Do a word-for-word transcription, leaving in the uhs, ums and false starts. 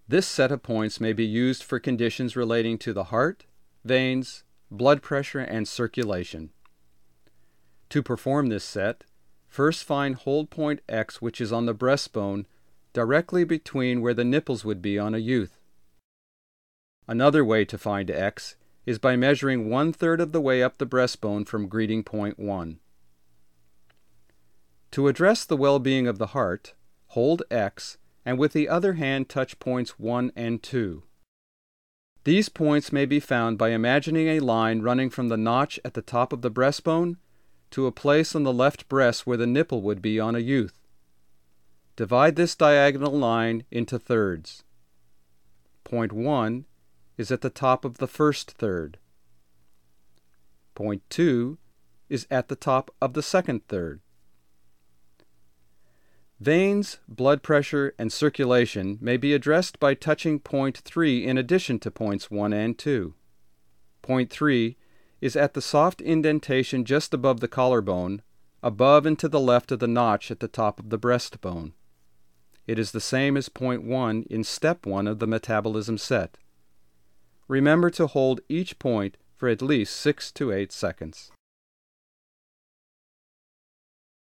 This set of points may be used for conditions relating to the heart, veins, blood pressure, and circulation. To perform this set, first find hold point X, which is on the breastbone directly between where the nipples would be on a youth. Another way to find X is by measuring one-third of the way up the breastbone from greeting point one. To address the well-being of the heart, hold X and with the other hand touch points one and two. These points may be found by imagining a line running from the notch at the top of the breastbone to a place on the left breast where the nipple would be on a youth. Divide this diagonal line into thirds. Point one is at the top of the first third. Point two is at the top of the second third. Veins, blood pressure, and circulation may be addressed by touching point three in addition to points one and two. Point three is at the soft indentation just above the collarbone, above and to the left of the notch at the top of the breastbone. It is the same as point one in step one of the metabolism set. Remember to hold each point for at least six to eight seconds.